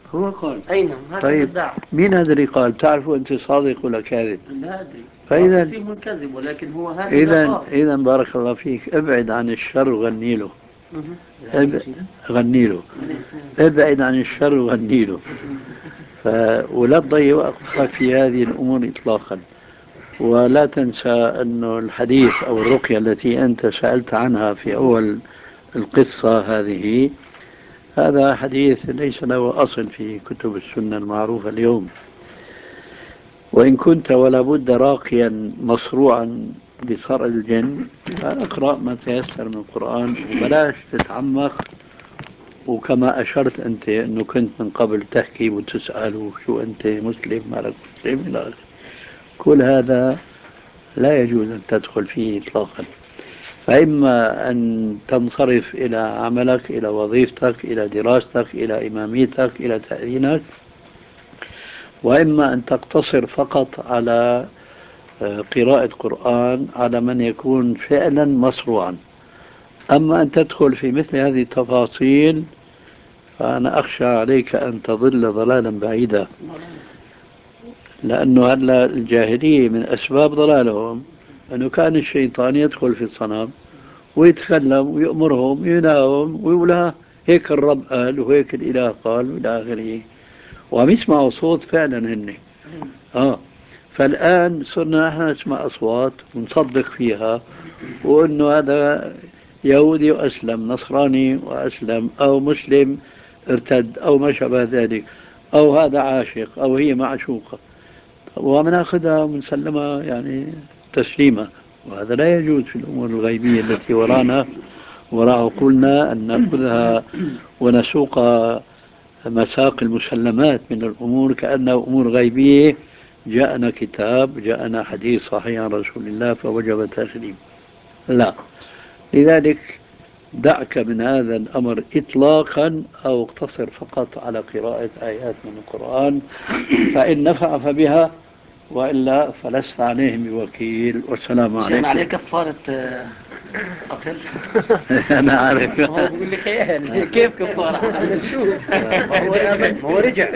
هو قال. أي نعم، هكذا طيب ادعى. مين هذا اللي قال؟ تعرفوا أنت صادق ولا كاذب؟ لا أدري، فإذا فيه من كذب، ولكن هو هكذا إذا قال. إذا بارك الله فيك، ابعد عن الشر وغني له. اب... غني له، ابعد عن الشر وغني له. ولا تضيع وقتك في هذه الأمور إطلاقا. ولا تنسى أن الحديث أو الرقية التي أنت سألت عنها في أول القصة هذه، هذا حديث ليس له أصل في كتب السنة المعروفة اليوم. وإن كنت ولا بد راقيا مصروعا بصرع الجن، فاقرأ ما تيسر من القرآن وبلاش تتعمق. وكما أشرت أنت أنه كنت من قبل تحكي وتسأل شو أنت مسلم مالك مسلم إلى آخره، كل هذا لا يجوز أن تدخل فيه إطلاقا. فإما أن تنصرف إلى عملك، إلى وظيفتك، إلى دراستك، إلى إماميتك، إلى تأذينك، وإما أن تقتصر فقط على قراءة قرآن على من يكون فعلا مصروعا. أما أن تدخل في مثل هذه التفاصيل فأنا أخشى عليك أن تضل ضلالا بعيدا. لأنه هلا الجاهلية من أسباب ضلالهم أنه كان الشيطان يدخل في الصنم ويتكلم ويأمرهم ويناهم ويقول هيك الرب قال وهيك الإله قال وإلى آخره، وعم يسمعوا صوت فعلا هن. فالآن صرنا نحن نسمع أصوات ونصدق فيها، وأنه هذا يهودي وأسلم، نصراني وأسلم، أو مسلم ارتد، أو ما شابه ذلك، أو هذا عاشق أو هي معشوقة، ومناخذها ومنسلمها يعني تسليما. وهذا لا يجوز في الأمور الغيبية التي ورانا وراء عقولنا أن نأخذها ونسوق مساق المسلمات من الأمور كأنها أمور غيبية. جاءنا كتاب، جاءنا حديث صحيح عن رسول الله فوجب تسليم. لا، لذلك دعك من هذا الأمر إطلاقا، أو اقتصر فقط على قراءة آيات من القرآن، فإن نفع فبها، وإلا فلست عليهم بوكيل. والسلام شيخنا عليه عليكم. كفارة قتل. أنا عارف. هو بيقول لي خيال. كيف كفارة؟ شو ما هو رجع.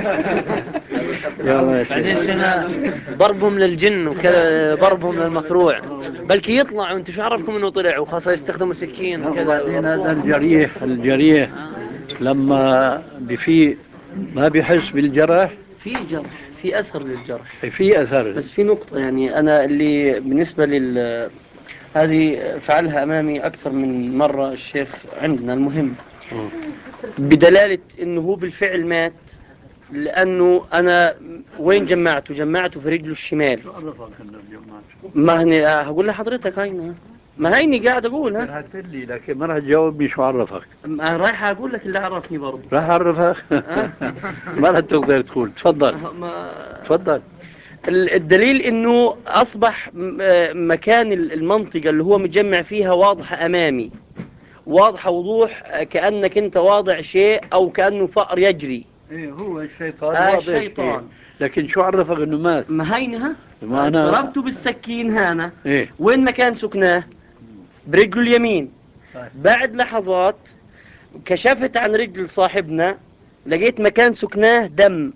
يلا يا بعدين شيخ. شيخنا ضربهم للجن وكذا، ضربهم للمصروع، بلكي يطلع وانتم شو عرفكم انه طلع وخاصة يستخدموا سكين وكذا. وبعدين هذا الجريح لما بفي ما بيحس بالجرح. في جرح، في أثر للجرح، في أثر. بس في نقطة يعني أنا اللي بالنسبة هذه فعلها أمامي أكثر من مرة الشيخ عندنا. المهم بدلالة أنه هو بالفعل مات، لأنه أنا وين جمعته في رجله الشمال. ما هني هقول لحضرتك هينا، ما هيني قاعد أقول. ها لي لكن ما راح تجاوبني شو عرفك. أنا رايح أقول لك اللي عرفني برضه. راح أعرفك. ما راح تقدر تقول. تفضل تفضل. الدليل انه اصبح مكان المنطقة اللي هو متجمع فيها واضحة امامي، واضحة وضوح، كأنك انت واضع شيء او كأنه فأر يجري. ايه هو الشيطان واضح الشيطان شيء. لكن شو عرفك انه مات؟ ما هينها ما أنا ضربته بالسكين هنا. إيه؟ وين مكان سكناه؟ برجله اليمين. بعد لحظات كشفت عن رجل صاحبنا، لقيت مكان سكناه دم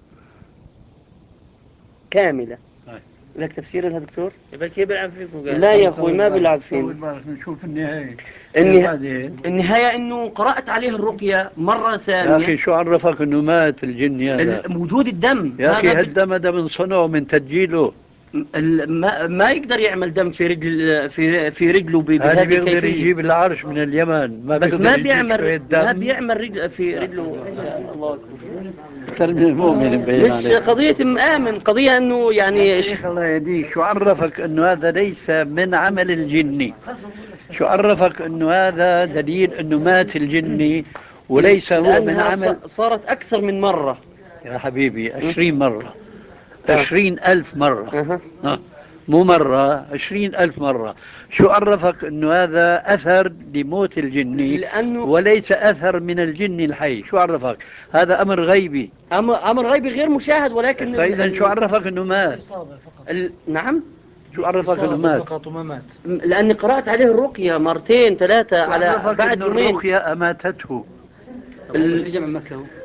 كاملة. لك تفسير لها دكتور؟ يبقى كيف بيلعب فيكم؟ لا يا اخوي ما بيلعب فينا. نشوف النهاية. النهاية انه قرأت عليه الرقية مرة ثانية. يا أخي شو عرفك انه مات الجن هذا؟ وجود الدم يا أخي هالدم هذا من صنعه من تسجيله. ما يقدر يعمل دم في رجل في رجله هذا بهذه بيقدر الكيفية. يجيب العرش من اليمن، ما بس بيقدر ما يجيب بيعمل شوية ما دم. بيعمل رجل في رجله. الله أكبر. أكثر من المؤمن مبين مش عليك. قضية مآمن، قضية انه يعني شيخ الله يهديك، شو عرفك انه هذا ليس من عمل الجني؟ شو عرفك انه هذا دليل انه مات الجني وليس هو من عمل؟ صارت أكثر من مرة يا حبيبي 20 مرة، 20,000 مرة. مو مرة، 20,000 مرة. شو عرفك انه هذا اثر لموت الجني لأنه وليس اثر من الجن الحي؟ شو عرفك؟ هذا امر غيبي. أمر غيبي غير مشاهد، ولكن فاذا شو عرفك انه مات؟ نعم. شو عرفك انه مات؟ فقط وما مات. لأني قرأت عليه الرقية مرتين ثلاثة على عرفك بعد انه يومين. الرقية اماتته؟ رجع من مكة هو.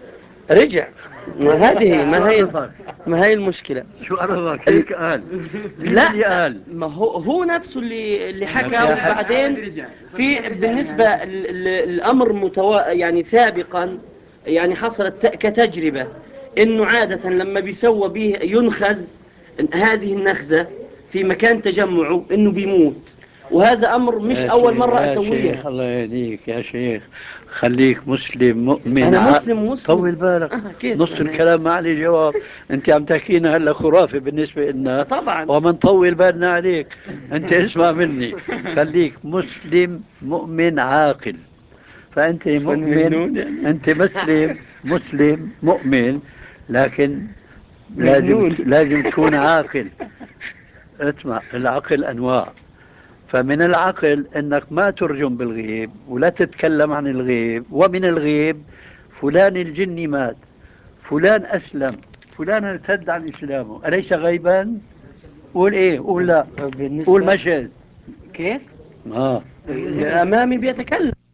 رجع. ما هي عرفك؟ ما هي المشكلة. شو عرفك هيك قال؟ مين لا، اللي قال؟ ما هو نفسه اللي حكى. يا وبعدين بالنسبة الأمر يعني سابقا، يعني حصلت كتجربة، إنه عادة لما بيسوى به ينخز هذه النخزة في مكان تجمعه إنه بيموت. وهذا أمر مش أول مرة يا شيخ أسويها. الله يهديك يا شيخ، خليك مسلم مؤمن أنا مسلم ومسلم. طول بالك. كيف نص الكلام ما عليه جواب. انت عم تحكينا هلا خرافي بالنسبة لنا، طبعا. ومن طول بالنا عليك. انت اسمع مني، خليك مسلم مؤمن عاقل. فانت فأنا مؤمن، مجنون يعني. انت مسلم مؤمن، لكن مجنون. لازم تكون عاقل. اسمع، العقل انواع. فمن العقل أنك ما ترجم بالغيب ولا تتكلم عن الغيب. ومن الغيب فلان الجني مات، فلان أسلم، فلان ارتد عن إسلامه، أليس غيبا؟ قول إيه؟ قول لا. قول بالنسبة مشهد. كيف آه. أمامي بيتكلم.